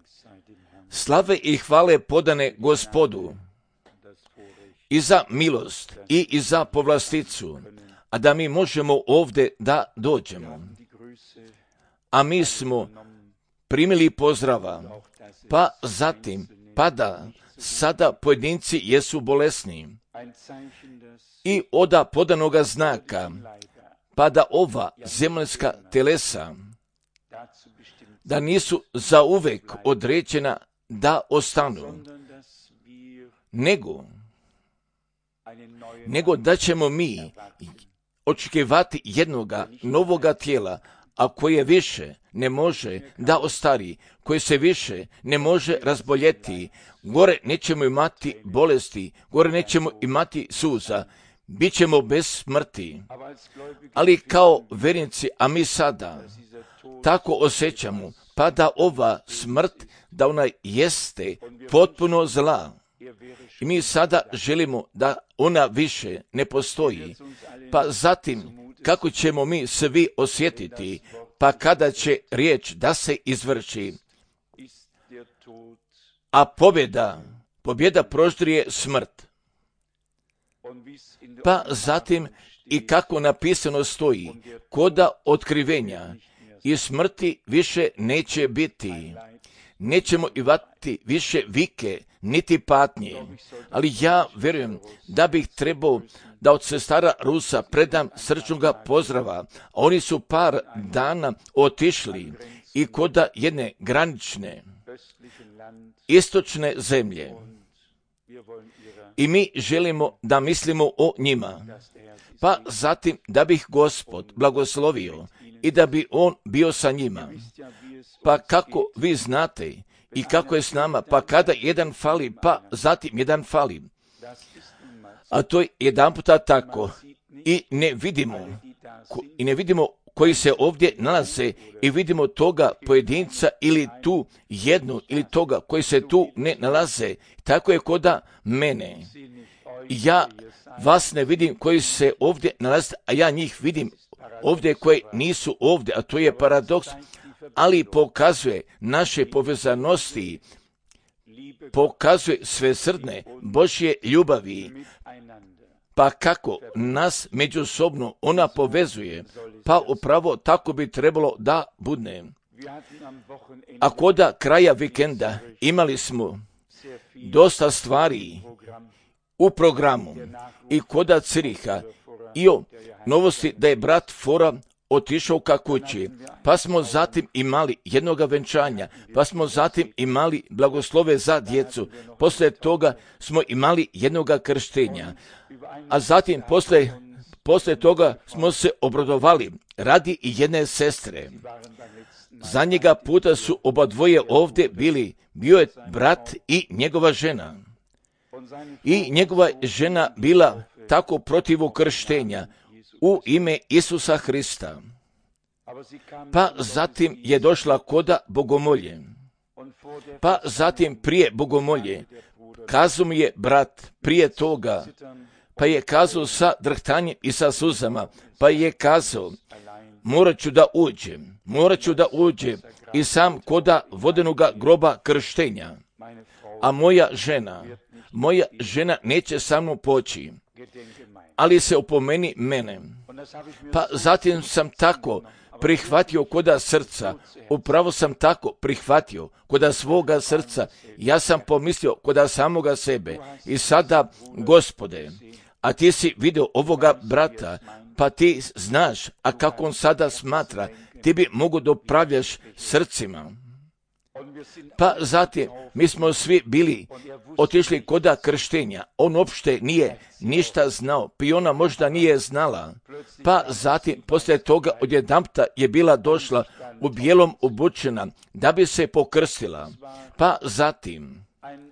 Slave i hvale podane Gospodu i za milost i za povlasticu, a da mi možemo ovdje da dođemo. A mi smo primili pozdrava, pa zatim, pa da sada pojedinci jesu bolesni i oda podanoga znaka, pa da ova zemaljska telesa, da nisu zauvek određena da ostanu, nego da ćemo mi očekivati jednoga novoga tijela, a koje više ne može da ostari, koje se više ne može razboljeti. Gore nećemo imati bolesti, gore nećemo imati suza, bit ćemo bez smrti. Ali kao vjernici, a mi sada tako osjećamo, pa da ova smrt, da ona jeste potpuno zla. I mi sada želimo da ona više ne postoji. Pa zatim, kako ćemo mi svi osjetiti, pa kada će riječ da se izvrši, a pobjeda proždrije smrt. Pa zatim, i kako napisano stoji, koda otkrivenja i smrti više neće biti. Nećemo imati više vike, niti patnje. Ali ja vjerujem da bih trebao da od sestara Rusa predam srčnoga pozdrava. Oni su par dana otišli i koda jedne granične istočne zemlje. I mi želimo da mislimo o njima. Pa zatim da bih Gospod blagoslovio i da bi On bio sa njima. Pa kako vi znate i kako je s nama, pa kada jedan fali, pa zatim jedan fali. A to je jedan puta tako. I ne vidimo koji se ovdje nalaze i vidimo toga pojedinca ili tu jednu ili toga koji se tu ne nalaze. Tako je koda mene. Ja vas ne vidim koji se ovdje nalaze, a ja njih vidim ovdje koji nisu ovdje, a to je paradoks, ali pokazuje naše povezanosti, pokazuje svesrdne Božje ljubavi, pa kako nas međusobno ona povezuje, pa upravo tako bi trebalo da bude. A koda kraja vikenda imali smo dosta stvari u programu i koda Ciriha i o novosti da je brat Fora otišao ka kući, pa smo zatim imali jednoga venčanja, pa smo zatim imali blagoslove za djecu, poslije toga smo imali jednoga krštenja, a zatim poslije toga smo se obradovali radi i jedne sestre. Zadnjega puta su oba dvoje ovdje bili, bio je brat i njegova žena. I njegova žena bila tako protiv krštenja u ime Isusa Hrista. Pa zatim je došla koda bogomolje. Pa zatim prije bogomolje kazao mi je brat prije toga, pa je kazao sa drhtanjem i sa suzama, pa je kazao morat ću da uđem i sam koda vodenoga groba krštenja. A moja žena neće sa mnom poći, ali se opomeni mene. Pa zatim sam tako prihvatio koda srca, upravo sam tako prihvatio koda svoga srca, ja sam pomislio koda samoga sebe. I sada, Gospode, a ti si vidio ovoga brata, pa ti znaš, a kako on sada smatra, ti bi mogu da upravljaš srcima. Pa zatim, mi smo svi bili otišli koda krštenja. On uopšte nije ništa znao, pa i ona možda nije znala. Pa zatim, poslije toga odjedanputa je bila došla u bijelom obučena da bi se pokrstila. Pa zatim,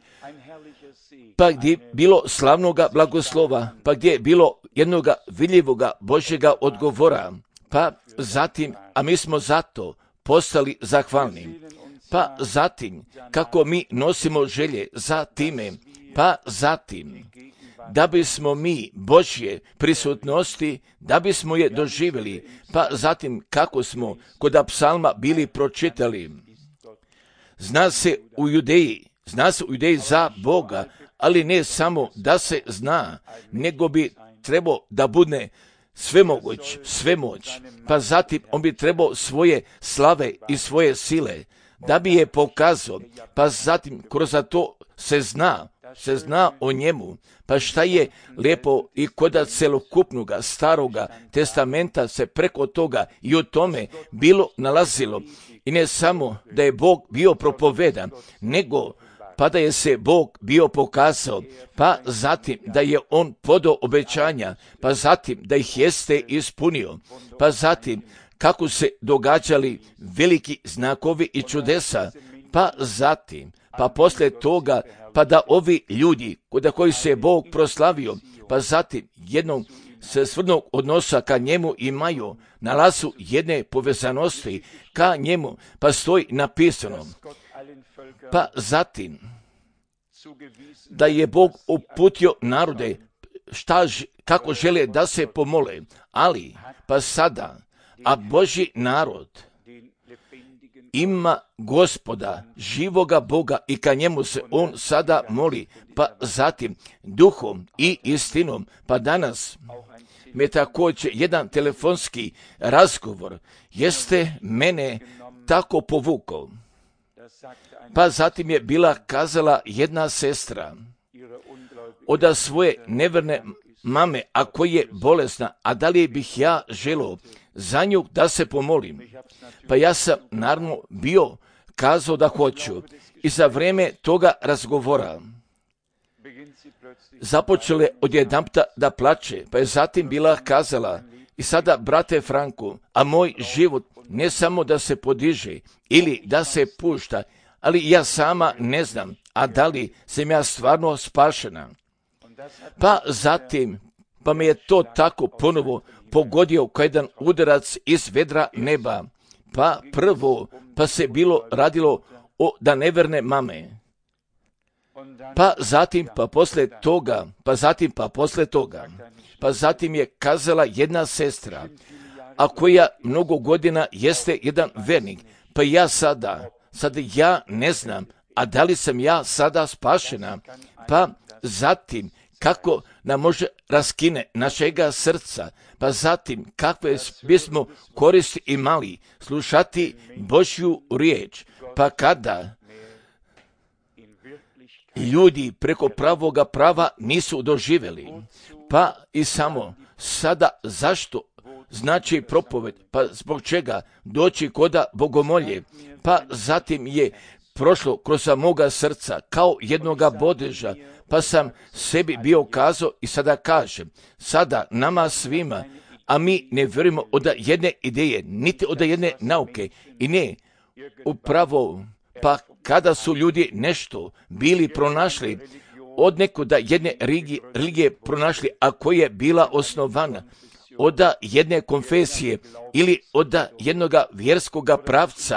pa gdje je bilo slavnoga blagoslova, pa gdje je bilo jednoga vidljivoga Božjega odgovora. Pa zatim, a mi smo zato postali zahvalni. Pa zatim, kako mi nosimo želje za time, pa zatim, da bismo mi Božje prisutnosti, da bismo je doživjeli, pa zatim kako smo kod psalma bili pročitali. zna se u Judeji za Boga, ali ne samo da se zna, nego bi trebao da bude svemoć, pa zatim on bi trebao svoje slave i svoje sile, da bi je pokazao, pa zatim kroz to se zna o njemu. Pa šta je lijepo i kod celokupnoga staroga testamenta se preko toga i o tome bilo nalazilo. I ne samo da je Bog bio propovedan, nego pa da je se Bog bio pokazao, pa zatim da je on podao obećanja, pa zatim da ih jeste ispunio, pa zatim kako se događali veliki znakovi i čudesa, pa zatim, pa poslije toga, pa da ovi ljudi kod kojih se Bog proslavio, pa zatim jednog svrnog odnosa ka njemu imaju, nalazu jedne povezanosti ka njemu, pa stoji napisano. Pa zatim, da je Bog uputio narode kako žele da se pomole, ali pa sada, a Božji narod ima Gospoda, živoga Boga i ka njemu se on sada moli, pa zatim duhom i istinom, pa danas me također jedan telefonski razgovor jeste mene tako povukao. Pa zatim je bila kazala jedna sestra od svoje neverne mame, a koja je bolesna, a da li bih ja želio za nju da se pomolim. Pa ja sam naravno bio kazao da hoću i za vrijeme toga razgovora započele odjedanputa da plače, pa je zatim bila kazala: i sada, brate Franku, a moj život ne samo da se podiže ili da se pušta, ali ja sama ne znam, a da li sam ja stvarno spašena. Pa zatim, pa me je to tako ponovo pogodio kao jedan udarac iz vedra neba. Pa prvo, pa se bilo radilo o da neverne mame. Pa zatim, pa poslije toga, pa zatim je kazala jedna sestra, a koja mnogo godina jeste jedan vernik, pa ja sada ja ne znam, a da li sam ja sada spašena. Pa zatim, kako nam može raskine našega srca, pa zatim kakve bismo koristi imali slušati Božju riječ, pa kada ljudi preko pravoga prava nisu doživjeli, pa i samo sada zašto znači propoved, pa zbog čega doći koda bogomolje, pa zatim je prošlo kroz moga srca kao jednoga bodeža, pa sam sebi bio kazao i sada kažem, sada nama svima, a mi ne vjerujemo od jedne ideje, niti od jedne nauke, i ne upravo, pa kada su ljudi nešto bili pronašli, od nekoda jedne religije pronašli, a koja je bila osnovana od jedne konfesije ili od jednoga vjerskoga pravca,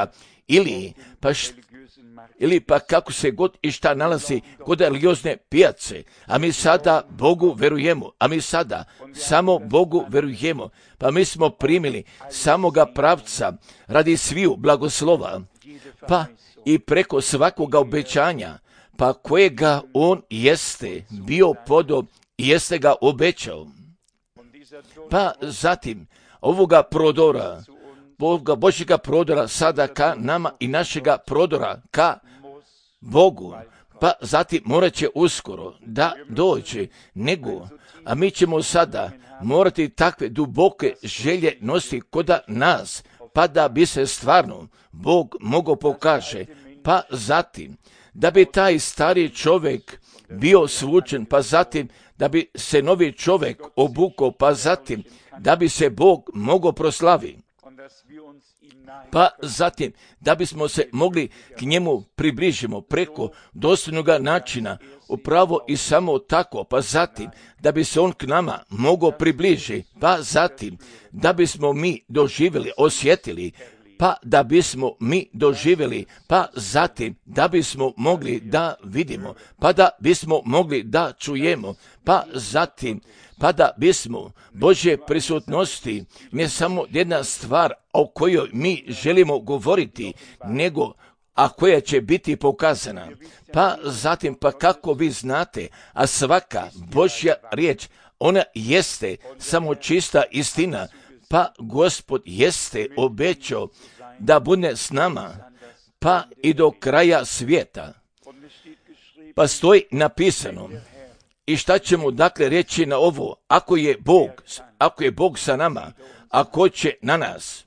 ili pa kako se god i šta nalazi kod religiozne pijace, a mi sada Bogu verujemo, samo Bogu verujemo, pa mi smo primili samoga pravca radi sviju blagoslova, pa i preko svakoga obećanja, pa kojega on jeste bio podao i jeste ga obećao. Pa zatim ovoga prodora, Božjega prodora sada ka nama i našega prodora ka Bogu, pa zatim morat će uskoro da dođe a mi ćemo sada morati takve duboke želje nositi koda nas, pa da bi se stvarno Bog mogao pokaže, pa zatim da bi taj stari čovjek bio svučen, pa zatim da bi se novi čovjek obukao, pa zatim da bi se Bog mogao proslaviti. Pa zatim, da bismo se mogli k njemu približimo preko dostojnoga načina, upravo i samo tako, pa zatim, da bi se on k nama mogao približiti, pa zatim, da bismo mi doživjeli, osjetili, pa da bismo mi doživjeli, pa zatim, da bismo mogli da vidimo, pa da bismo mogli da čujemo, pa zatim, pa da bismo Božje prisutnosti, ne samo jedna stvar o kojoj mi želimo govoriti, nego a koja će biti pokazana. Pa zatim, pa kako vi znate, a svaka Božja riječ, ona jeste samo čista istina, pa Gospod jeste obećao da bude s nama, pa i do kraja svijeta. Pa stoji napisano. I šta ćemo dakle reći na ovo? Ako je Bog sa nama, a ko će na nas?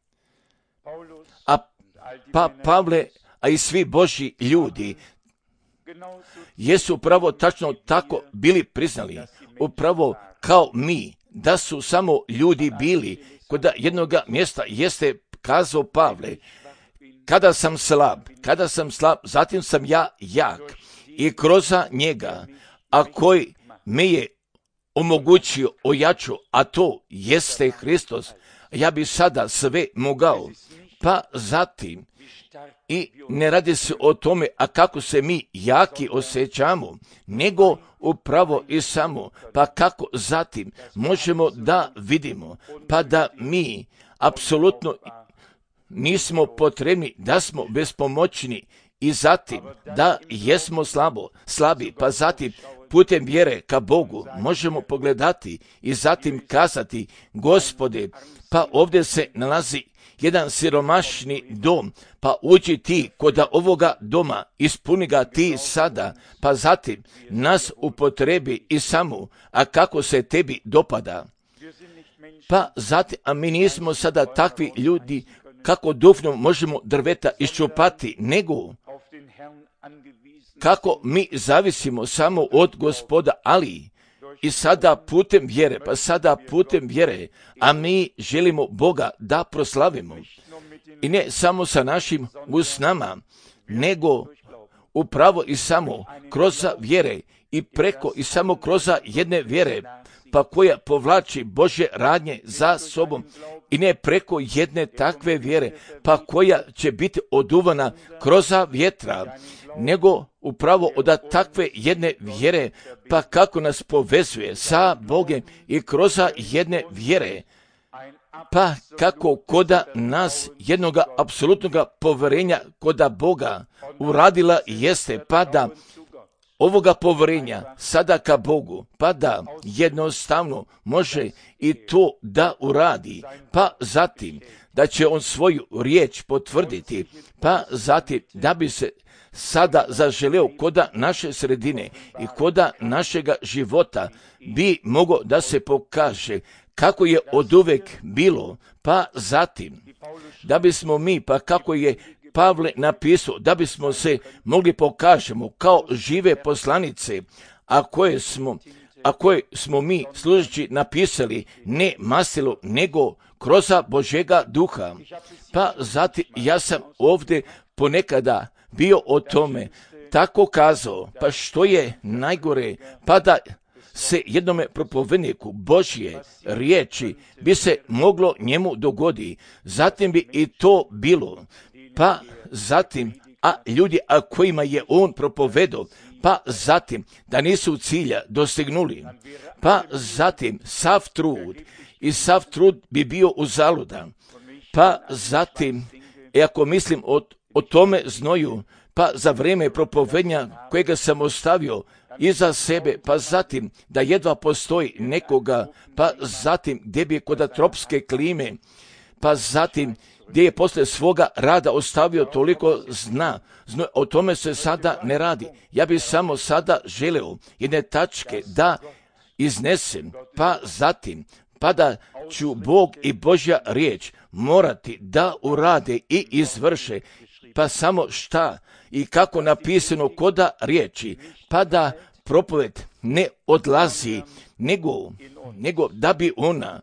Pa Pavle, a i svi Božji ljudi jesu upravo tačno tako bili priznali, upravo kao mi, da su samo ljudi bili. Kod jednoga mjesta jeste kazao Pavle, kada sam slab, zatim sam ja jak i kroz njega, a koji me je omogućio, ojačao, a to jeste Hristos, ja bi sada sve mogao. Pa zatim, i ne radi se o tome, a kako se mi jaki osjećamo, nego upravo i samo, pa kako zatim možemo da vidimo, pa da mi apsolutno nismo potrebni, da smo bespomoćni i zatim da jesmo slabi, pa zatim putem vjere ka Bogu možemo pogledati i zatim kazati, Gospode, pa ovdje se nalazi jedan siromašni dom, pa uđi ti kod ovoga doma, ispuni ga ti sada, pa zatim nas upotrebi i samo, a kako se tebi dopada. Pa zatim, a mi nismo sada takvi ljudi, kako dufno možemo drveta iščupati, nego kako mi zavisimo samo od Gospoda, ali i sada putem vjere, a mi želimo Boga da proslavimo. I ne samo sa našim usnama, nego upravo i samo kroz vjere i preko i samo kroz jedne vjere, pa koja povlači Božje radnje za sobom, i ne preko jedne takve vjere, pa koja će biti oduvana kroz vjetra, nego upravo od takve jedne vjere, pa kako nas povezuje sa Bogem i kroz jedne vjere, pa kako koda nas jednoga apsolutnoga povjerenja koda Boga uradila jeste, pa da ovoga povjerenja sada ka Bogu, pa da jednostavno može i to da uradi, pa zatim da će on svoju riječ potvrditi, pa zatim da bi se sada zaželeo koda naše sredine i koda našega života bi mogao da se pokaže kako je oduvek bilo, pa zatim da bismo mi, pa kako je Pavle napisao, da bismo se mogli pokažemo kao žive poslanice, a koje smo mi služeći napisali ne masilo, nego kroz Božjega duha. Pa zatim ja sam ovdje ponekada bio o tome tako kazao, pa što je najgore, pa da se jednome propovedniku Božje riječi bi se moglo njemu dogodi, zatim bi i to bilo, pa zatim, a ljudi a kojima je on propovedao, pa zatim da nisu cilja dostignuli, pa zatim sav trud bi bio uzaludan, pa zatim, ako mislim o tome znoju, pa za vrijeme propovednja kojega sam ostavio iza sebe, pa zatim da jedva postoji nekoga, pa zatim gdje bi kod tropske klime, pa zatim gdje je poslije svoga rada ostavio toliko o tome se sada ne radi. Ja bih samo sada želeo jedne tačke da iznesem, pa zatim, pa da ću Bog i Božja riječ morati da urade i izvrše, pa samo šta i kako napisano koda riječi, pa da propoved ne odlazi, nego da bi ona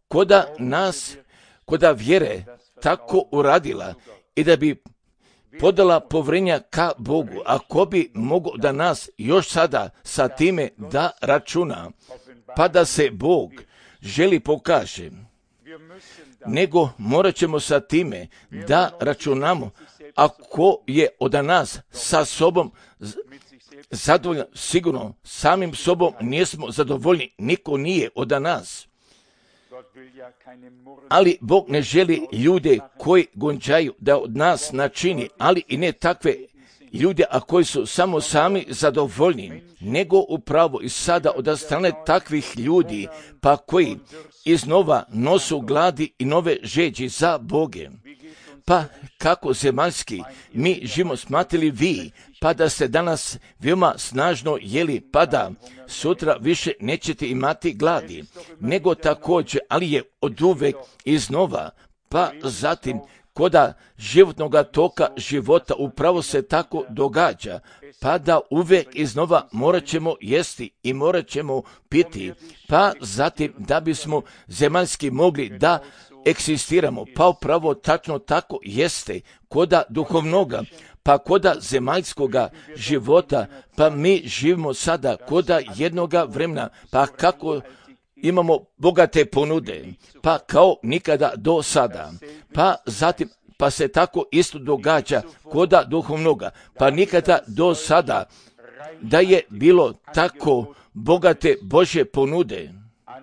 koda vjere tako uradila i da bi podala povjerenja ka Bogu, a ko bi mogao da nas još sada sa time da računa, pa da se Bog želi pokaže, nego morat ćemo sa time da računamo, ako je od nas sa sobom zadovoljan, sigurno samim sobom nismo zadovoljni, niko nije od nas. Ali Bog ne želi ljude koji gonđaju da od nas načini, ali i ne takve ljude, a koji su samo sami zadovoljni, nego upravo i sada od strane takvih ljudi, pa koji iznova nosu gladi i nove žeđi za Boge. Pa kako zemaljski mi živimo smatrali vi, pa da ste danas veoma snažno jeli, pa da sutra više nećete imati gladi, nego također, ali je oduvek iznova, pa zatim koda životnoga toka života upravo se tako događa, pa da uvek iznova morat ćemo jesti i morat ćemo piti, pa zatim da bismo zemaljski mogli da eksistiramo, pa upravo tačno tako jeste koda duhovnoga, pa koda zemaljskoga života, pa mi živimo sada koda jednoga vremena, pa kako imamo bogate ponude, pa kao nikada do sada, pa zatim pa se tako isto događa koda duhovnoga, pa nikada do sada da je bilo tako bogate Božje ponude,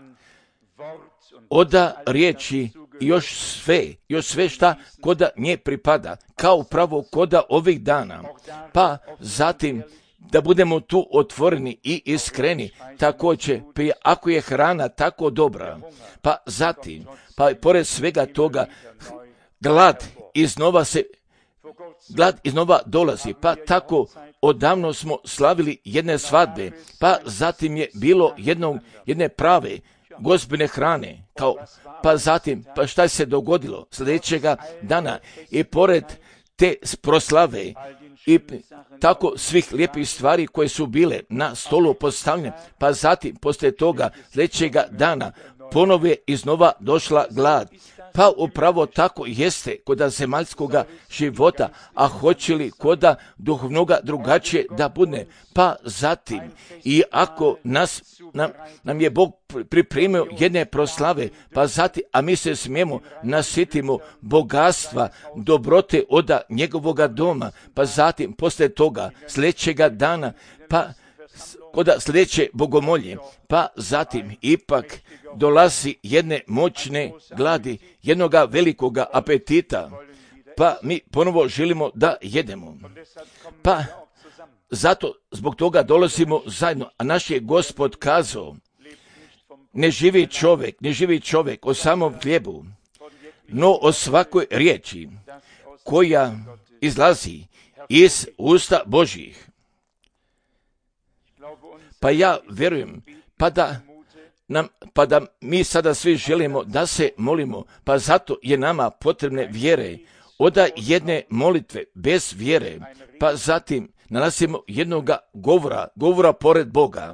oda riječi i još sve šta koda nje pripada, kao pravo koda ovih dana, pa zatim da budemo tu otvoreni i iskreni, također, ako je hrana tako dobra, pa zatim, pa pored svega toga, glad iznova dolazi, pa tako odavno smo slavili jedne svadbe, pa zatim je bilo jedne prave gospine hrane, pa zatim, pa šta se dogodilo sljedećega dana i pored te proslave i tako svih lijepih stvari koje su bile na stolu postavljene, pa zatim poslije toga sljedećega dana ponovo je iznova došla glad. Pa upravo tako jeste koda zemaljskoga života, a hoće li koda duhovnoga drugačije da bude, pa zatim i ako nam je Bog pripremio jedne proslave, pa zatim, a mi se smijemo nasitimo bogatstva, dobrote oda njegovoga doma, pa zatim poslije toga sljedećega dana, pa koda sljedeće bogomolje, pa zatim ipak dolazi jedne moćne gladi, jednoga velikoga apetita, pa mi ponovo želimo da jedemo. Pa zato zbog toga dolazimo zajedno, a naš je Gospod kazao, ne živi čovjek o samom hlijebu, no o svakoj riječi koja izlazi iz usta Božjih. Pa ja vjerujem, pa da mi sada svi želimo da se molimo, pa zato je nama potrebne vjere, oda jedne molitve bez vjere, pa zatim nalazimo jednoga govora pored Boga.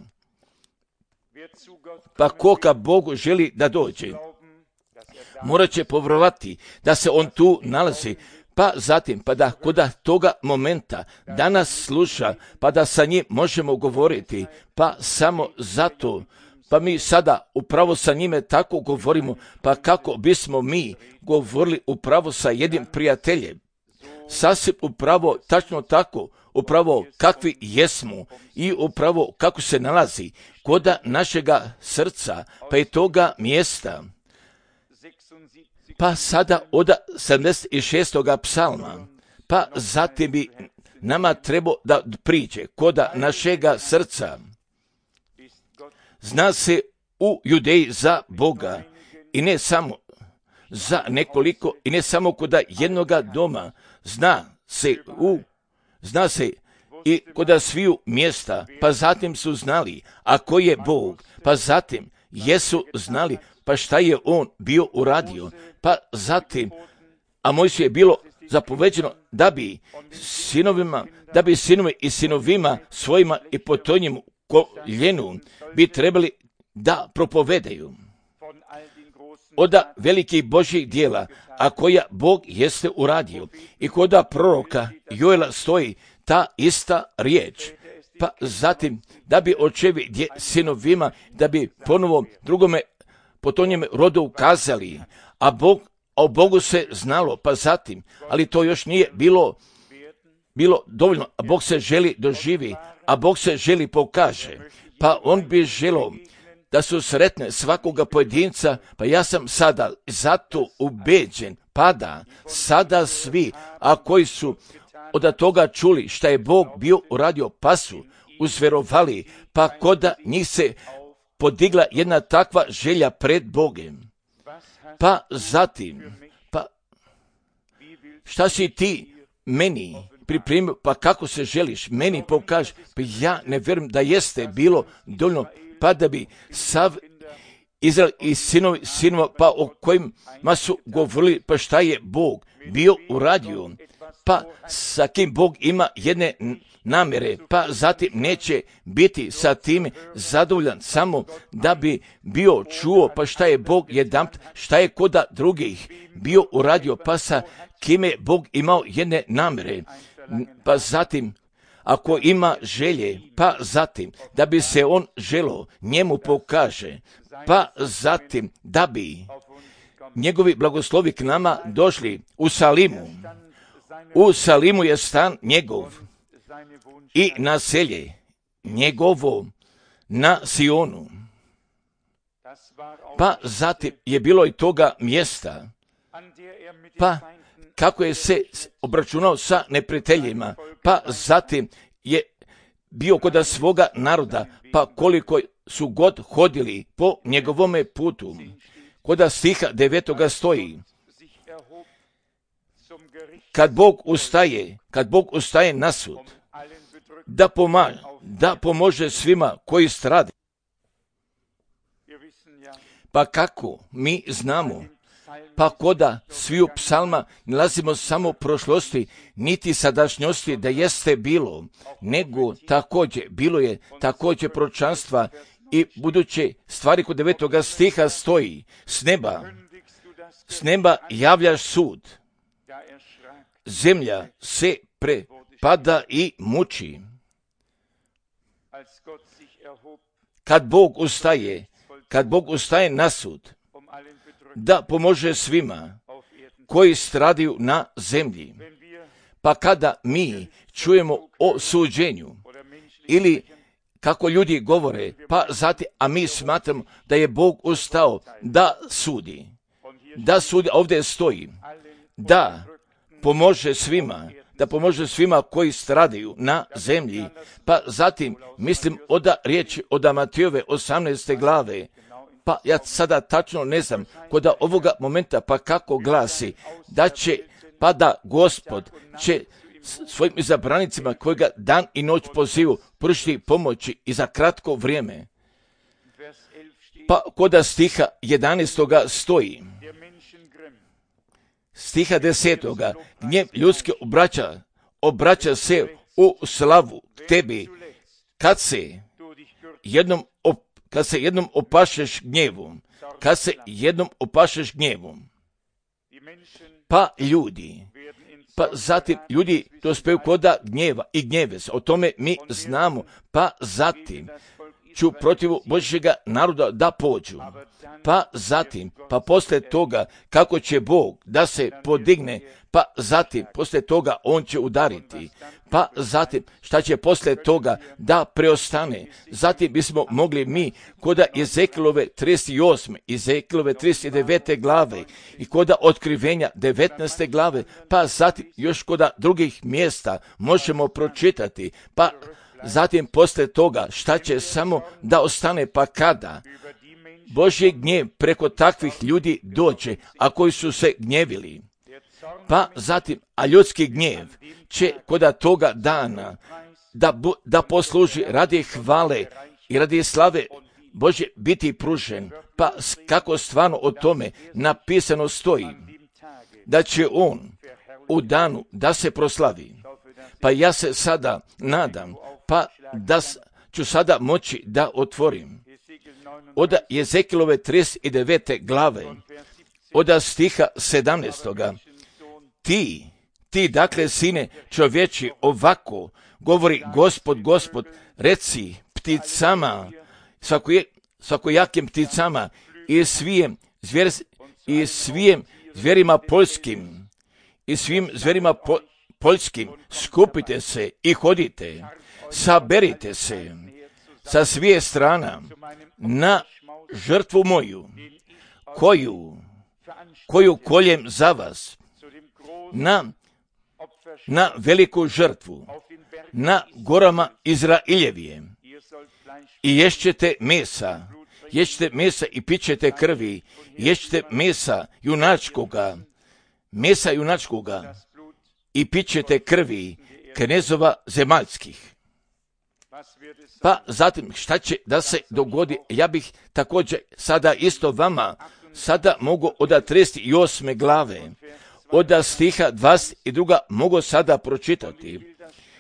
Pa ko ka Bogu želi da dođe, morat će povjerovati da se on tu nalazi, pa zatim, pa da koda toga momenta da nas sluša, pa da sa njim možemo govoriti, pa samo zato, pa mi sada upravo sa njime tako govorimo, pa kako bismo mi govorili upravo sa jednim prijateljem, sasvim upravo tačno tako, upravo kakvi jesmo i upravo kako se nalazi koda našega srca, pa i toga mjesta. Pa sada od 76. psalma, pa zatim bi nama trebao da priđe koda našega srca. Zna se u Judeji za Boga i ne samo za nekoliko i ne samo koda jednoga doma, zna se i koda sviju mjesta, pa zatim su znali, a ko je Bog, pa zatim jesu znali, pa šta je on bio uradio, pa zatim, a Mojsiju je bilo zapoveđeno da bi sinovi i sinovima svojima i potonjemu koljenu bi trebali da propovedaju od velikih Božjih dijela, a koja Bog jeste uradio. I koda proroka Joela stoji ta ista riječ. Pa zatim, da bi očevi sinovima, da bi ponovo drugome potonjeme rodu ukazali, a o Bogu se znalo, pa zatim, ali to još nije bilo dovoljno, a Bog se želi doživi, a Bog se želi pokaže, pa on bi želio da su sretne svakoga pojedinca, pa ja sam sada zato ubeđen, pa da sada svi, a koji su od toga čuli šta je Bog bio uradio, pa su uzverovali, pa koda njih se podigla jedna takva želja pred Bogem. Pa zatim, pa šta si ti meni pripremio, pa kako se želiš meni pokaži, pa ja ne vjerujem da jeste bilo dovoljno, pa da bi sav Izrael i sinova, pa o kojima su govorili, pa šta je Bog bio uradio, pa sa kim Bog ima jedne namjere, pa zatim neće biti sa tim zadovoljan samo da bi bio čuo, pa šta je Bog jedanput, šta je koda drugih bio uradio, pa sa kime Bog imao jedne namjere, pa zatim ako ima želje, pa zatim da bi se on želo njemu pokaže, pa zatim da bi njegovi blagoslovi k nama došli u Salimu. U Salimu je stan njegov i naselje njegovo na Sionu. Pa zatim je bilo i toga mjesta, pa kako je se obračunao sa neprijateljima, pa zatim je bio kod svoga naroda, pa koliko su god hodili po njegovome putu. Kod stiha 9. stoji, kad Bog ustaje na sud, da pomože svima koji strade. Pa kako mi znamo, pa koda sviju psalma nalazimo samo prošlosti, niti sadašnjosti da jeste bilo, nego također bilo je također proročanstva i buduće stvari. Kod 9. stiha stoji, s neba javljaš sud, zemlja se prepada i muči. Kad Bog ustaje na sud, da pomože svima koji stradaju na zemlji. Pa kada mi čujemo o suđenju ili kako ljudi govore, pa zatim, a mi smatramo da je Bog ustao da sudi, ovdje stoji, da pomože svima koji stradaju na zemlji. Pa zatim mislim riječ od Matejove 18. glave, pa ja sada tačno ne znam kod ovoga momenta, pa kako glasi, da Gospod će svojim izabranicima koji ga dan i noć pozivu pružiti pomoći i za kratko vrijeme. Pa kod stiha 11. stoji, stiha 10. gnjev ljudski obraća se u slavu tebi, kad se jednom opašeš gnjevom, pa zatim ljudi dospiju koda gnjeva i gnjeve se, o tome mi znamo, pa zatim ću protiv Božjega naroda da pođu, pa zatim, pa poslije toga kako će Bog da se podigne, pa zatim poslije toga on će udariti, pa zatim šta će poslije toga da preostane. Zatim bismo mogli mi koda Ezekilove 38. Ezekilove 39. glave i koda Otkrivenja 19. glave, pa zatim još koda drugih mjesta možemo pročitati, pa zatim poslije toga šta će samo da ostane, pa kada Božji gnjev preko takvih ljudi dođe, a koji su se gnjevili. Pa zatim, a ljudski gnjev će kod toga dana da posluži radi hvale i radi slave Božje biti pružen. Pa kako stvarno o tome napisano stoji, da će on u danu da se proslavi. Pa ja se sada nadam, pa da ću sada moći da otvorim od Ezekilove 39. glave, od stiha 17. Ti dakle, sine čovječi, ovako govori Gospod, reci pticama, svakojakim pticama i svim zverima poljskim, skupite se i hodite, saberite se sa svih strana na žrtvu moju, koju koljem za vas, na veliku žrtvu, na gorama Izraeljevije. I ješćete mesa i pićete krvi, ješćete mesa junačkoga i pićete krvi knezova zemaljskih. Pa zatim šta će da se dogodi? Ja bih također sada isto vama sada mogu od 38. glave, od stiha 22. mogu sada pročitati.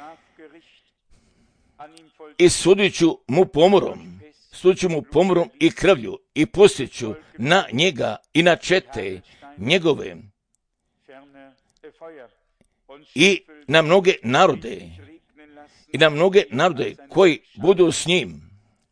I sudit ću mu pomorom i krvlju i pustit ću na njega i na čete njegove i na mnoge narode koji budu s njim.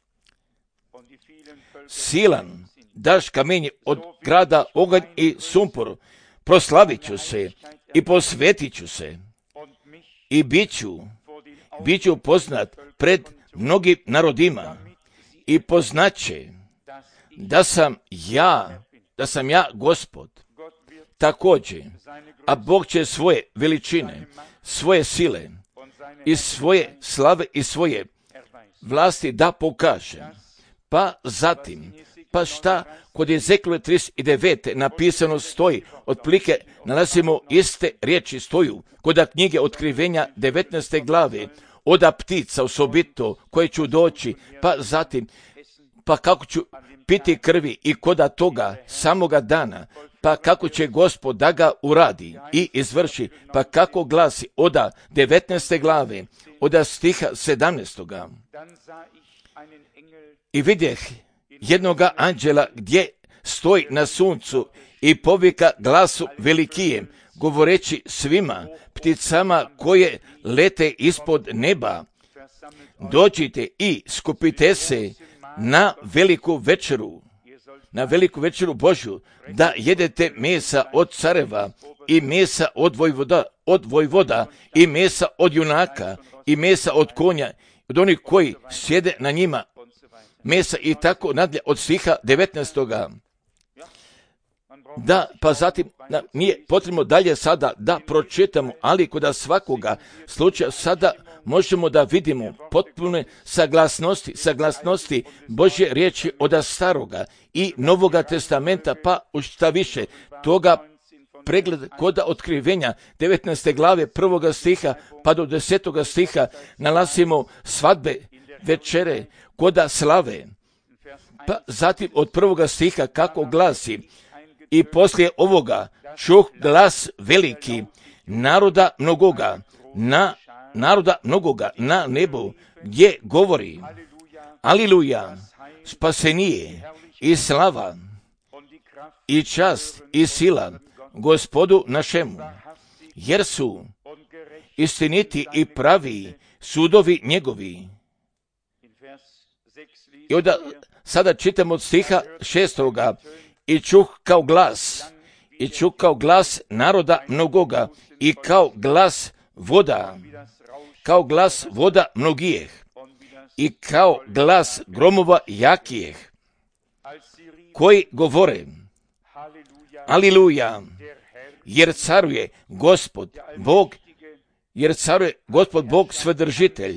Silan daš kamenje od grada oganj i sumpor, proslavit ću se i posvetit ću se i bit ću poznat pred mnogim narodima i poznaće da sam ja Gospod. Također, a Bog će svoje veličine, svoje sile i svoje slave i svoje vlasti da pokaže. Pa zatim, pa šta kod Ezekijela 39. napisano stoji, otprilike nalazimo iste riječi stoju kod knjige Otkrivenja 19. glave, oda ptica osobito koje ću doći, pa zatim, pa kako ću piti krvi i koda toga samoga dana, pa kako će Gospod da ga uradi i izvrši, pa kako glasi oda 19. glave, oda stiha 17. I vidjeh jednoga anđela gdje stoji na suncu i povika glasu velikijem, govoreći svima pticama koje lete ispod neba, dođite i skupite se na veliku večeru Božju, da jedete mesa od careva i mesa od vojvoda i mesa od junaka i mesa od konja, od onih koji sjede na njima, mesa i tako nadalje od stiha 19. Da, pa zatim nije potrebno dalje sada da pročitamo, ali kod svakoga slučaja sada možemo da vidimo potpune saglasnosti Božje riječi od staroga i Novoga testamenta, pa šta više toga pregled kod Otkrivenja 19. glave 1. stiha pa do 10. stiha nalazimo svadbe, večere, koda slave. Pa zatim od 1. stiha kako glasi: i poslije ovoga čuh glas veliki naroda mnogoga na nebu, gdje govori: Aliluja, spasenije i slava i čast i sila Gospodu našemu, jer su istiniti i pravi sudovi njegovi. I onda sada čitamo od stiha 6. I čuh kao glas naroda mnogoga i kao glas voda mnogijeh i kao glas gromova jakijeh, koji govore: Aliluja, jer caruje Gospod Bog Svedržitelj.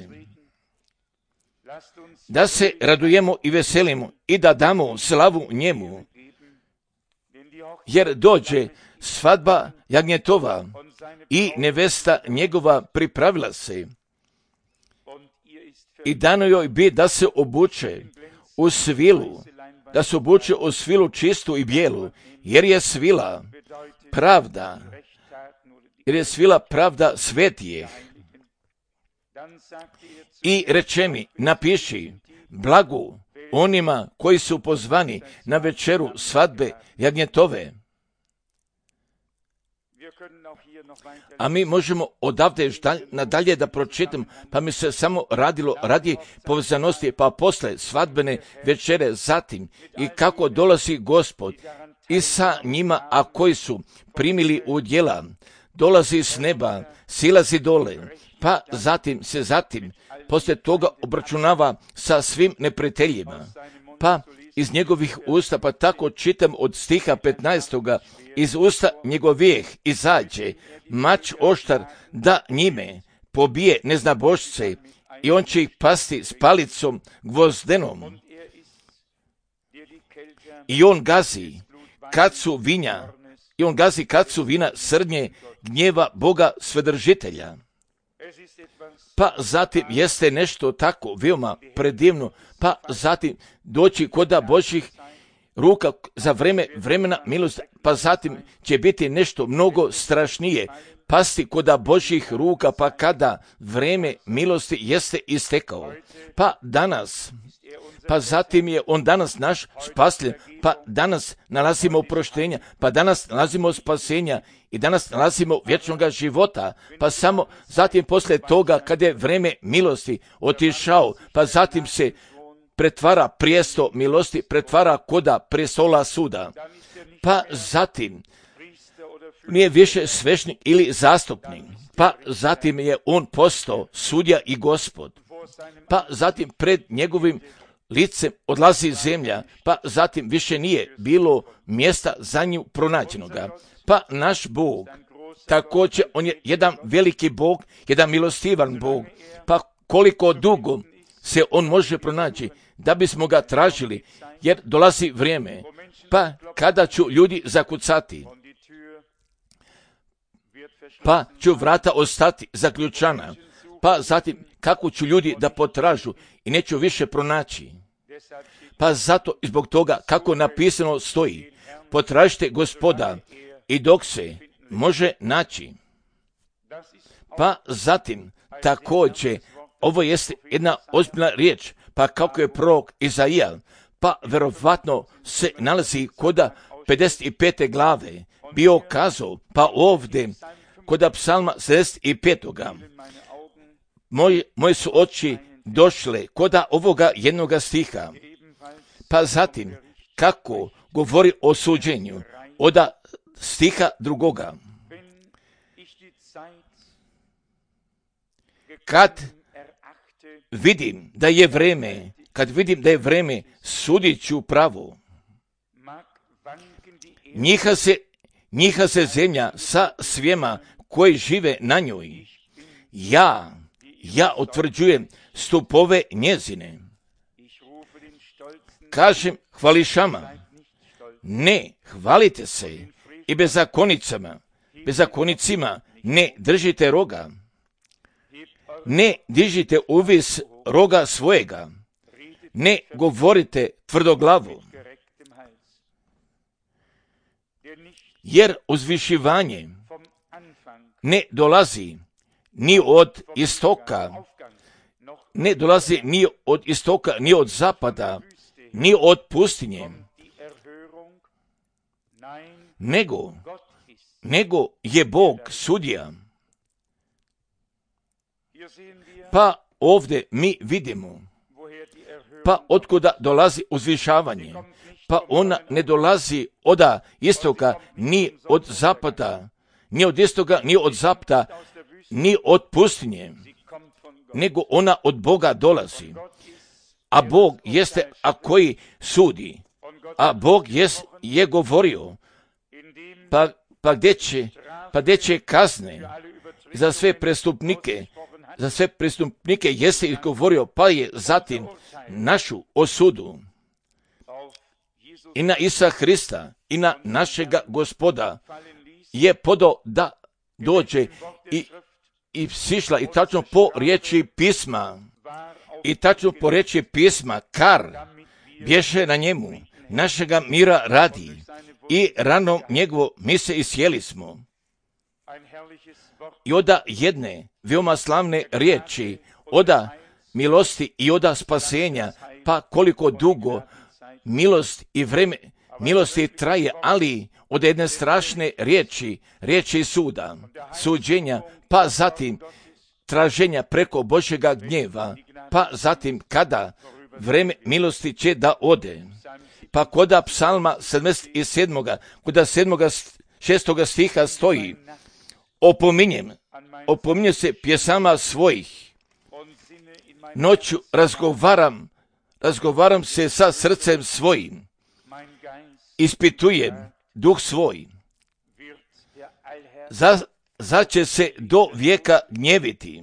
Da se radujemo i veselimo i da damo slavu njemu, jer dođe svadba jagnjetova i nevesta njegova pripravila se. I dano joj bi da se obuče u svilu, čistu i bijelu, jer je svila pravda svetijeh. I reče mi: napiši, blagu onima koji su pozvani na večeru svadbe jagnjetove. A mi možemo odavde nadalje da pročitam, pa mi se samo radilo radi povezanosti, pa posle svadbene večere zatim i kako dolazi Gospod i sa njima, a koji su primili udjela, dolazi s neba, silazi dole, pa zatim poslije toga obračunava sa svim neprijateljima. Pa iz njegovih usta, pa tako čitam od stiha 15. iz usta njegovih izađe mač oštar da njime pobije neznabošce i on će ih pasti s palicom gvozdenom. I on gazi kad su vina srdnje gnjeva Boga Svedržitelja. Pa zatim jeste nešto tako veoma predivno, pa zatim doći koda Božjih ruka za vremena milosti, pa zatim će biti nešto mnogo strašnije, pasti koda Božjih ruka, pa kada vreme milosti jeste istekao. Pa danas, pa zatim je on danas naš spasljen, pa danas nalazimo oproštenja, pa danas nalazimo spasenja i danas nalazimo vječnoga života, pa samo zatim poslije toga kada je vreme milosti otišao, pa zatim se pretvara prijesto milosti, pretvara koda prestola suda, pa zatim nije više svešnik ili zastupnik, pa zatim je on postao sudja i gospod, pa zatim pred njegovim licem odlazi zemlja, pa zatim više nije bilo mjesta za nju pronađenoga. Pa naš Bog, također on je jedan veliki Bog, jedan milostivan Bog, pa koliko dugo se on može pronaći da bismo ga tražili, jer dolazi vrijeme, pa kada ću ljudi zakucati, pa ću vrata ostati zaključana, pa zatim kako ću ljudi da potražu i neću više pronaći. Pa zato i zbog toga kako napisano stoji, potražite Gospoda i dok se može naći. Pa zatim također ovo jeste jedna ozbiljna riječ, pa kako je prorok Izaija, pa verovatno se nalazi koda 55. glave bio kazao, pa ovdje koda psalma 75. Moje su oči došle koda ovoga jednoga stiha, pa zatim kako govori o suđenju od stiha drugoga. Kad vidim da je vreme, sudit ću pravo. Njiha se zemlja sa svima koji žive na njoj. Ja utvrđujem stupove njezine. Kažem hvališama, ne hvalite se i bezakonicima ne držite roga. Ne dižite uvis roga svojega, ne govorite tvrdoglavo, jer uzvišivanje ne dolazi ni od istoka, ni od zapada, ni od pustinje, nego je Bog sudija. Pa ovdje mi vidimo, pa otkuda dolazi uzvišavanje, pa ona ne dolazi od istoka, ni od zapada, ni od istoka, ni od zapada, ni od pustinje, nego ona od Boga dolazi. A Bog jeste koji sudi, a Bog je govorio, pa gdje će kazne za sve prestupnike jeste izgovorio, pa je zatim našu osudu i na Isa Hrista i na našega Gospoda je podao da dođe i sišla i tačno po riječi pisma, kar bješe na njemu, našega mira radi i ranom njegovo mi se isjeli smo. I oda jedne veoma slavne riječi, oda milosti i oda spasenja, pa koliko dugo milost i vreme milosti traje, ali od jedne strašne riječi suda, suđenja, pa zatim traženja preko Božjega gnjeva, pa zatim kada vreme milosti će da ode. Pa koda psalma 77. koda 6. stiha stoji, opominjem se pjesama svojih, noću razgovaram se sa srcem svojim, ispitujem duh svoj, zar će se do vijeka gnjeviti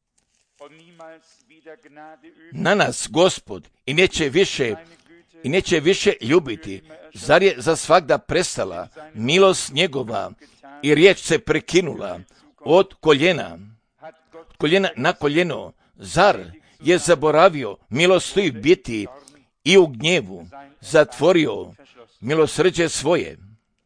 na nas Gospod i neće više ljubiti? Zar je za svagda prestala milost njegova i riječ se prekinula od koljena na koljeno? Zar je zaboravio milosti biti i u gnjevu zatvorio milosrđe svoje?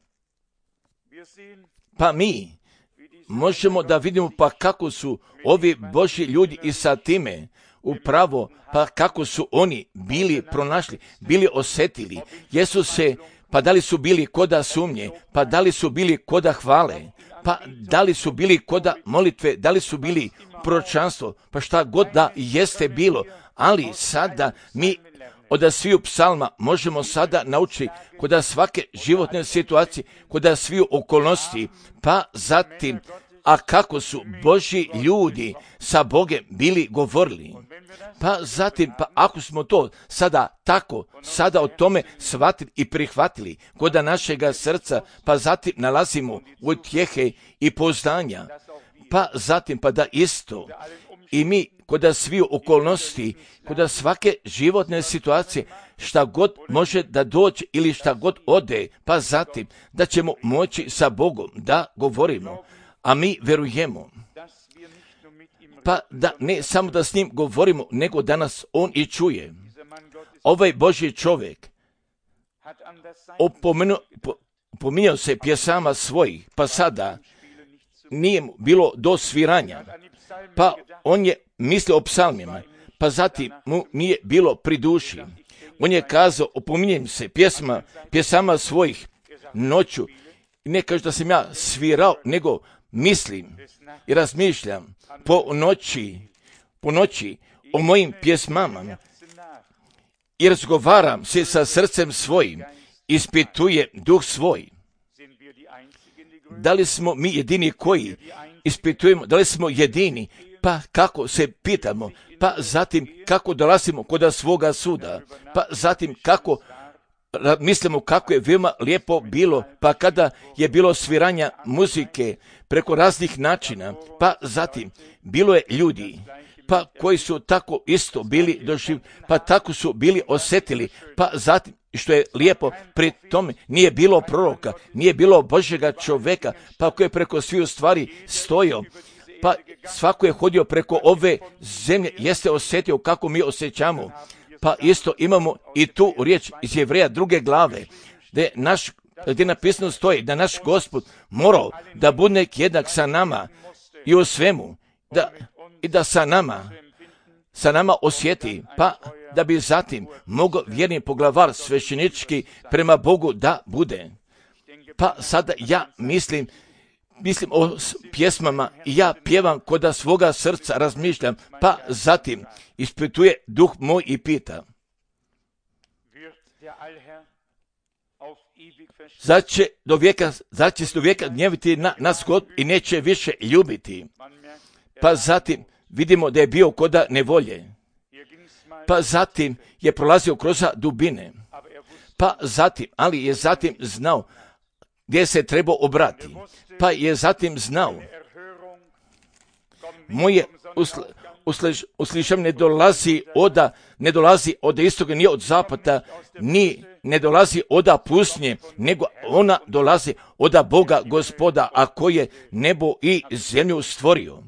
Pa mi možemo da vidimo pa kako su ovi Božji ljudi i sa time upravo, pa kako su oni bili pronašli, bili osjetili, jesu se, pa da li su bili koda sumnje, pa da li su bili koda hvale, pa da li su bili koda molitve, da li su bili proročanstvo, pa šta god da jeste bilo, ali sada mi od sviju psalma možemo sada naučiti koda svake životne situacije, koda sviju okolnosti, pa zatim, a kako su Božji ljudi sa Bogem bili govorili. Pa zatim, pa ako smo to sada o tome shvatili i prihvatili koda našega srca, pa zatim nalazimo utjehe i poznanja, pa zatim, pa da isto i mi koda sviju okolnosti, koda svake životne situacije, šta god može da dođe ili šta god ode, pa zatim da ćemo moći sa Bogom da govorimo, a mi verujemo, pa da ne samo da s njim govorimo, nego da nas on i čuje. Ovaj Božji čovjek opominjao se pjesama svojih, pa sada nije mu bilo do sviranja, pa on je mislio o psalmima, pa zatim mu nije bilo pri duši. On je kazao, opominjem se pjesama svojih noću. Ne kaže da sam ja svirao, nego mislim i razmišljam po noći o mojim pjesmama i razgovaram se sa srcem svojim, ispituje duh svoj. Da li smo mi jedini koji ispitujemo, da li smo jedini, pa kako se pitamo, pa zatim kako dolazimo kod svoga suda, pa zatim kako mislimo kako je veoma lijepo bilo, pa kada je bilo sviranja muzike preko raznih načina, pa zatim bilo je ljudi, pa koji su tako isto bili doživjeli, pa tako su bili osjetili, pa zatim što je lijepo pri tome, nije bilo proroka, nije bilo Božjega čovjeka, pa koji je preko svih stvari stojio, pa svako je hodio preko ove zemlje, jeste osjetio kako mi osjećamo. Pa isto imamo i tu riječ iz Jevreja 2. glave, gdje napisano stoji da naš Gospod morao da bude jednak sa nama i u svemu, da sa nama osjeti, pa da bi zatim mogao vjerni poglavar sveštenički prema Bogu da bude. Pa sada ja mislim o pjesmama i ja pjevam koda svoga srca razmišljam, pa zatim ispituje duh moj i pita. Zar će se do vijeka gnjeviti na nas God i neće više ljubiti? Pa zatim vidimo da je bio koda nevolje. Pa zatim je prolazio kroz dubine. Pa zatim, ali je zatim znao gdje se treba obrati. Pa je zatim znao, moje uslišanje ne dolazi od istoga, ni od zapada, ne dolazi od pustinje, nego ona dolazi od Boga Gospoda, a koji je nebo i zemlju stvorio.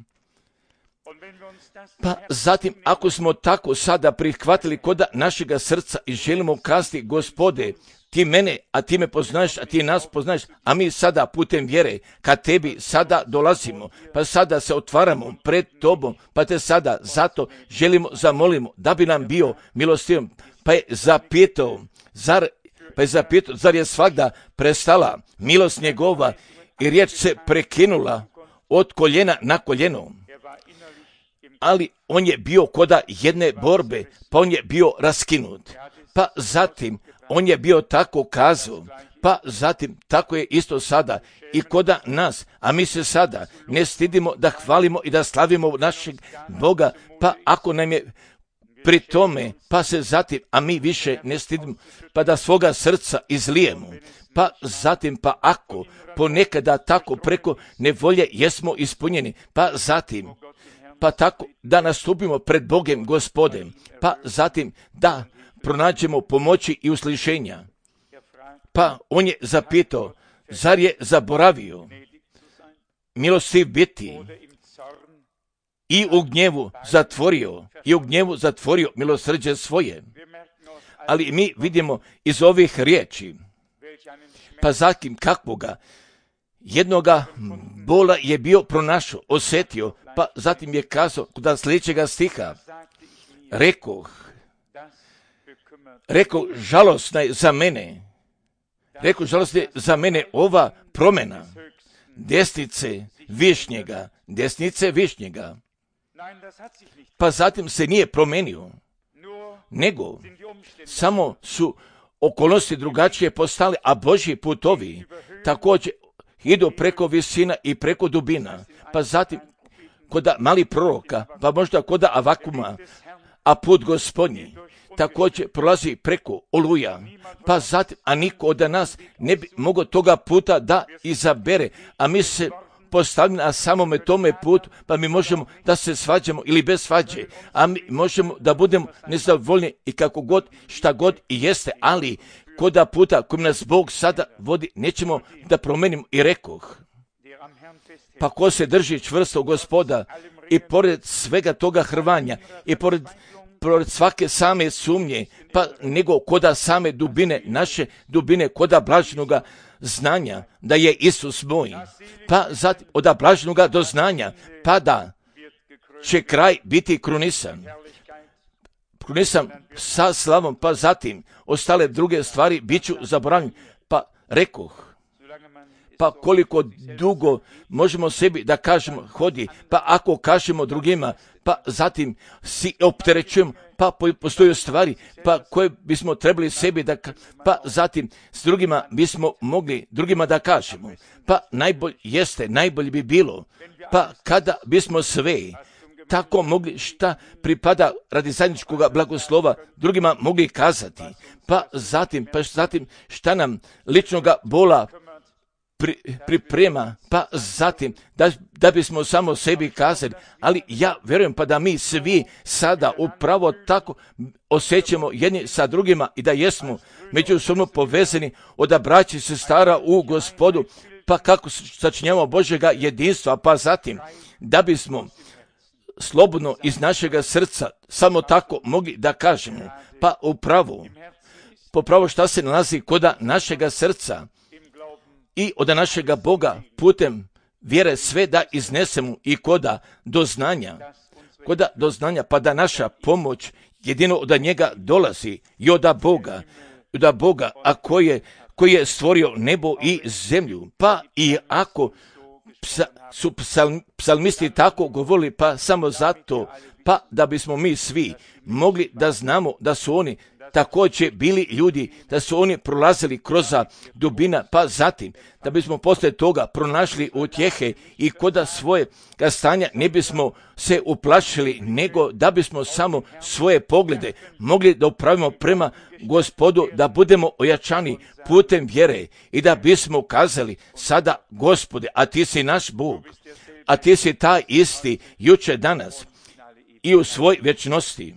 Pa zatim, ako smo tako sada prihvatili koda našega srca i želimo kazati, Gospode, ti mene, a ti me poznaješ, a ti nas poznaješ, a mi sada putem vjere ka tebi sada dolazimo, pa sada se otvaramo pred tobom, pa te sada zato želimo, zamolimo da bi nam bio milostiv. Pa je zapitao, zar je svagda prestala milost njegova i riječ se prekinula od koljena na koljeno. Ali on je bio koda jedne borbe, pa on je bio raskinut. Pa zatim on je bio tako kazao, pa zatim tako je isto sada i koda nas, a mi se sada ne stidimo da hvalimo i da slavimo našeg Boga, pa ako nam je pri tome, pa se zatim, a mi više ne stidimo, pa da svoga srca izlijemo, pa zatim, pa ako ponekada tako preko nevolje jesmo ispunjeni, pa zatim, pa tako da nastupimo pred Bogem Gospodem, pa zatim da pronađemo pomoći i uslišenja. Pa on je zapitao, zar je zaboravio milostiv biti i u gnjevu zatvorio milosrđe svoje. Ali mi vidimo iz ovih riječi, pa zatim kakvoga jednoga bola je bio pronašao, osjetio, pa zatim je kazao kod sljedećega stiha, rekao žalostna je za mene ova promjena desnice višnjega. Pa zatim se nije promenio, nego samo su okolnosti drugačije postale, a Božji putovi također idu preko visina i preko dubina. Pa zatim kod malih proroka, pa možda kod Avakuma, a put Gospodnji također prolazi preko oluja, pa zatim, a niko od nas ne bi mogao toga puta da izabere, a mi se postavljamo na samome tome putu, pa mi možemo da se svađamo ili bez svađe, a mi možemo da budemo nezadovoljni i kako god, šta god i jeste, ali koda puta kojim nas Bog sada vodi, nećemo da promenimo. I rekoh, pa ko se drži čvrsto Gospoda i pored svega toga hrvanja i pored svake same sumnje, pa nego koda same dubine, naše dubine, koda blaženoga znanja da je Isus moj, pa zatim od blaženoga do znanja, pa da će kraj biti krunisan sa slavom, pa zatim ostale druge stvari bit ću zaboravljen. Pa rekoh, pa koliko dugo možemo sebi da kažemo hodi, pa ako kažemo drugima, pa zatim si opterećujemo, pa postoje stvari pa koje bismo trebali sebi da, pa zatim s drugima bismo mogli drugima da kažemo, pa najbolje bi bilo, pa kada bismo sve tako mogli šta pripada radi zajedničkog blagoslova drugima mogli kazati, pa zatim šta nam ličnoga bola priprema, pa zatim da bismo samo sebi kazali, ali ja vjerujem pa da mi svi sada upravo tako osjećamo jedni sa drugima i da jesmo međusobno povezani od braće i sestara u Gospodu, pa kako sačinjamo Božjega jedinstva, pa zatim da bismo slobodno iz našega srca samo tako mogli da kažemo, pa upravo šta se nalazi koda našega srca i od našega Boga putem vjere sve da iznesemo i koda doznanja, pa da naša pomoć jedino od njega dolazi i od Boga, a koji je stvorio nebo i zemlju. Pa i ako su psalmisti tako govorili, pa samo zato, pa da bismo mi svi mogli da znamo da su oni također bili ljudi, da su oni prolazili kroz dubina, pa zatim da bismo poslije toga pronašli utjehe i koda svoje stanja ne bismo se uplašili, nego da bismo samo svoje poglede mogli da upravimo prema Gospodu, da budemo ojačani putem vjere i da bismo kazali sada, Gospode, a ti si naš Bog, a ti si taj isti jučer, danas i u svoj vječnosti.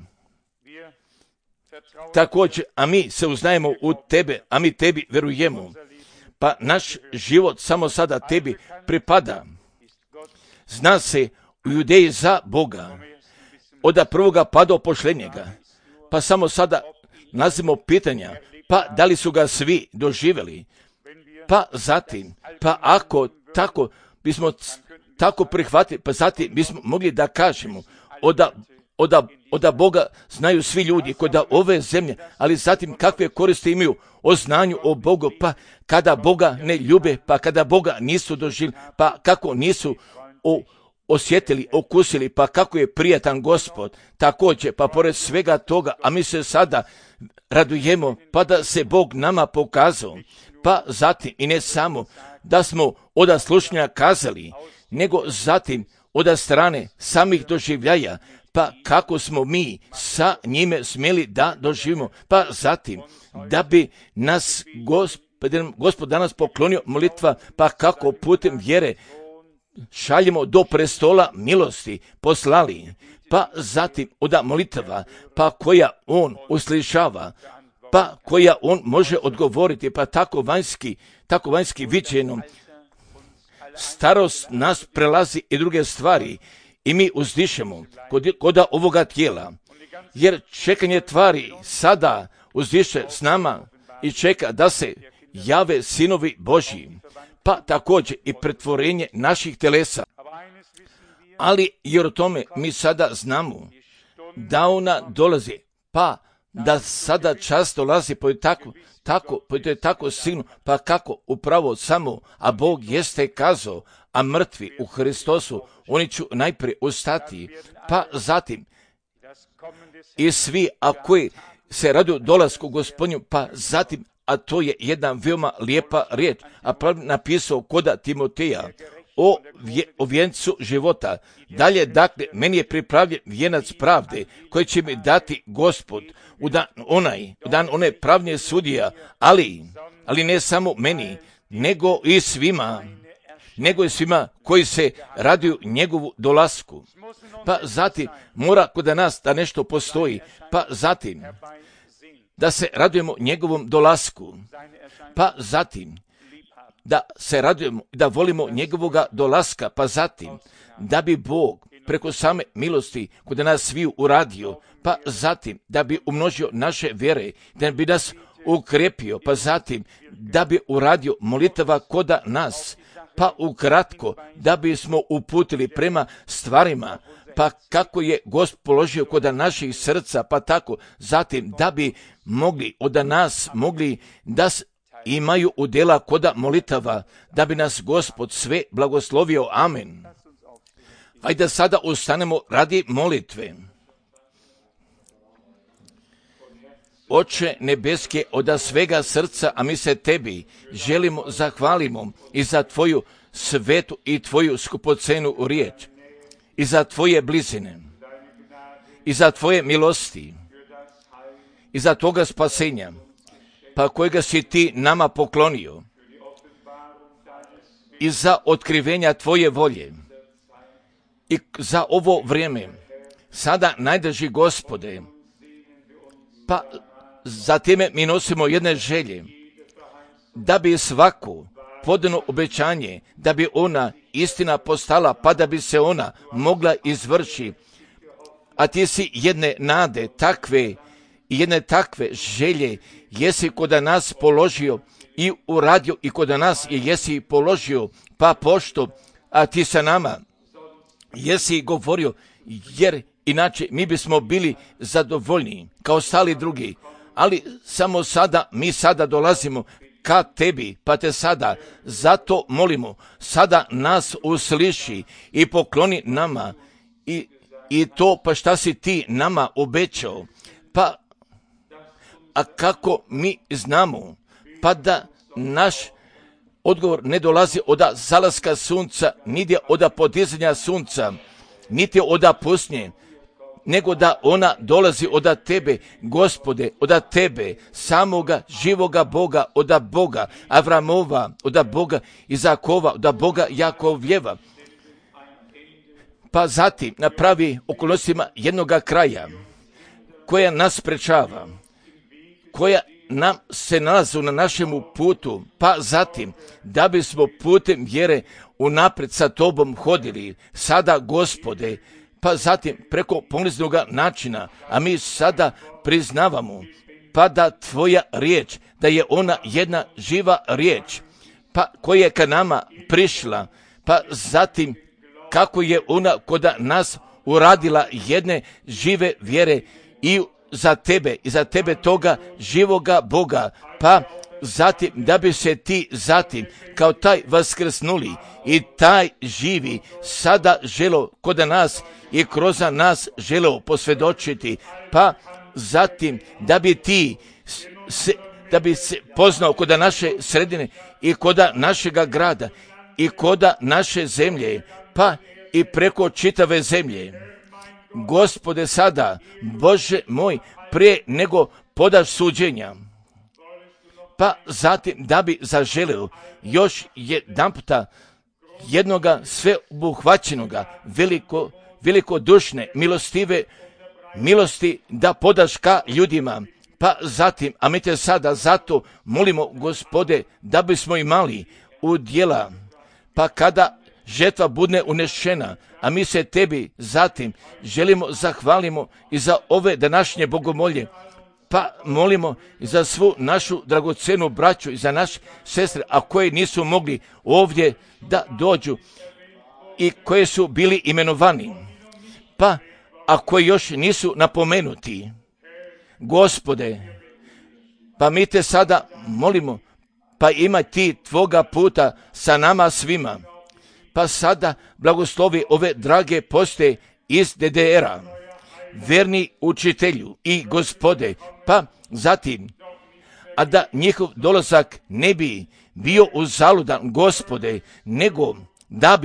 Također, a mi se uznajemo u tebe, a mi tebi vjerujemo, pa naš život samo sada tebi pripada. Zna se u Judeji za Boga, od prvoga pa do posljednjega, pa samo sada nalazimo pitanja, pa da li su ga svi doživjeli, pa zatim, pa ako tako bismo tako prihvatili, pa zatim bismo mogli da kažemo, od Boga znaju svi ljudi kod ove zemlje, ali zatim kakve koristi imaju o znanju o Bogu, pa kada Boga ne ljube, pa kada Boga nisu doživjeli, pa kako nisu osjetili, okusili, pa kako je prijatan Gospod, također, pa pored svega toga, a mi se sada radujemo, pa da se Bog nama pokazao, pa zatim i ne samo da smo od slušnja kazali, nego zatim od strane samih doživljaja, pa kako smo mi sa njime smjeli da doživimo, pa zatim da bi nas Gospod danas poklonio molitva, pa kako putem vjere šaljemo do prestola milosti poslali, pa zatim oda molitva, pa koja on uslišava, pa koja on može odgovoriti, pa tako vanjski viđeno. Starost nas prelazi i druge stvari i mi uzdišemo koda ovoga tijela, jer čekanje tvari sada uzdiše s nama i čeka da se jave sinovi Božji, pa također i pretvorenje naših telesa. Ali jer o tome mi sada znamo da ona dolazi, pa da sada čas dolazi po tako silno, pa kako upravo samo, a Bog jeste kazao, a mrtvi u Hristosu, oni ću najprije ustati, pa zatim i svi, a koji se raduju dolasku Gospodnju, pa zatim, a to je jedna veoma lijepa riječ, a prav napisao koda Timoteja o vijencu života. Dalje, dakle, meni je pripravljen vijenac pravde koji će mi dati Gospod u dan one pravnje sudija, ali ne samo meni, nego i svima koji se raduju njegovu dolasku. Pa zatim mora kod nas da nešto postoji, pa zatim da se radujemo njegovom dolasku, pa zatim da se radujemo, da volimo njegovoga dolaska, pa zatim da bi Bog preko same milosti kod nas sviju uradio, pa zatim da bi umnožio naše vjere, da bi nas ukrepio, pa zatim da bi uradio molitava koda nas, pa ukratko da bismo uputili prema stvarima, pa kako je Gospod položio koda naših srca, pa tako zatim da bi mogli od nas da imaju udjela koda molitava, da bi nas Gospod sve blagoslovio. Amen. Hajde sada ustanemo radi molitve. Oče nebeske, od svega srca, a mi se tebi želimo zahvalimo i za tvoju svetu i tvoju skupocenu riječ, i za tvoje blizine, i za tvoje milosti, i za toga spasenja, pa kojega si ti nama poklonio, i za otkrivenja tvoje volje, i za ovo vrijeme, sada najdraži Gospode, pa za time mi nosimo jedne želje, da bi svako podano obećanje, da bi ona istina postala, pa da bi se ona mogla izvrši. A ti si jedne nade takve i jedne takve želje jesi kod nas položio i uradio i kod nas jesi položio, pa pošto, a ti sa nama jesi govorio, jer inače mi bismo bili zadovoljni kao stali drugi, ali samo sada, mi sada dolazimo ka tebi, pa te sada zato molimo, sada nas usliši i pokloni nama i to pa šta si ti nama obećao, pa a kako mi znamo, pa da naš odgovor ne dolazi od zalaska sunca, niti od podizanja sunca, niti od pusnje, nego da ona dolazi od tebe, Gospode, od tebe, samoga živoga Boga, od Boga Avramova, od Boga Izakova, od Boga Jakovljeva. Pa zatim napravi okolnostima jednoga kraja, koja nas sprečava, koja nam se nalazi na našemu putu, pa zatim da bismo putem vjere unaprijed sa tobom hodili, sada Gospode, pa zatim preko poniznoga načina, a mi sada priznavamo, pa da tvoja riječ, da je ona jedna živa riječ, pa koja je ka nama prišla, pa zatim kako je ona kod nas uradila jedne žive vjere i za tebe toga živoga Boga, pa zatim da bi se ti zatim kao taj vaskrsnuli i taj živi sada želo kod nas i kroz nas želeo posvjedočiti, pa zatim da bi ti da bi se poznao kod naše sredine i kod našega grada i kod naše zemlje, pa i preko čitave zemlje, Gospode, sada, Bože moj, prije nego podaš suđenja, pa zatim da bi zaželio još jedanputa jednoga sveobuhvaćenoga, velikodušne, milostive milosti da podaš ka ljudima. Pa zatim, a mi te sada zato molimo, Gospode, da bismo imali udjela, pa kada žetva bude unešena, a mi se tebi zatim želimo zahvalimo i za ove današnje bogomolje, pa molimo i za svu našu dragocenu braću i za naše sestre, a koje nisu mogli ovdje da dođu i koje su bili imenovani, pa a koji još nisu napomenuti. Gospode, pa mi te sada molimo, pa imaj ti tvoga puta sa nama svima. Pa sada blagoslovi ove drage poste iz DDR-a, verni učitelju i Gospode, pa zatim, a da njihov dolazak ne bi bio uzaludan, Gospode, nego da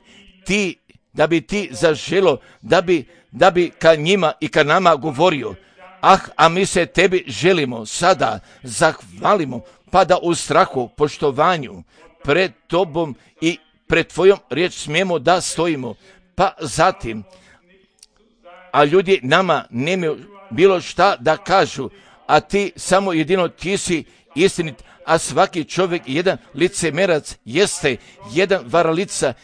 bi ti zaželo, da bi ka njima i ka nama govorio. A mi se tebi želimo sada zahvalimo, pa da u strahu, poštovanju pred tobom i pred tvojom riječ smijemo da stojimo. Pa zatim, a ljudi nama nemaju bilo šta da kažu, a ti samo jedino ti si istinit, a svaki čovjek jedan licemerac jeste, jedan varalica,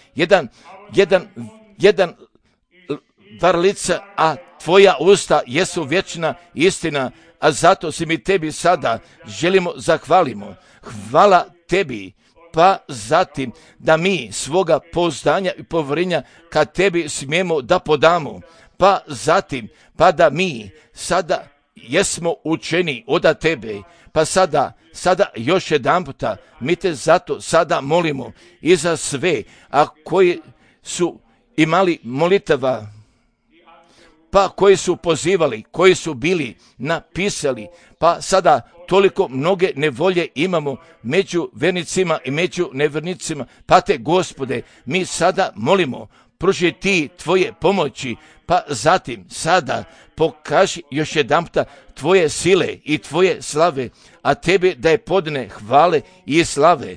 jedan varalica, a tvoja usta jesu vječna istina, a zato si mi tebi sada želimo zahvalimo. Hvala tebi, pa zatim da mi svoga pouzdanja i povjerenja kad tebi smijemo da podamo, pa zatim, pa da mi sada jesmo učeni od tebe, pa sada još jedan puta mi te zato sada molimo i za sve, a koji su imali molitava, pa koji su pozivali, koji su bili napisali, pa sada toliko mnoge nevolje imamo među vernicima i među nevernicima, pa te Gospode, mi sada molimo, pruži ti tvoje pomoći, pa zatim sada pokaži još jedanputa tvoje sile i tvoje slave, a tebe da je podne hvale i slave,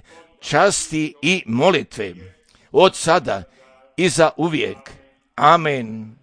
časti i molitve, od sada i za uvijek. Amen.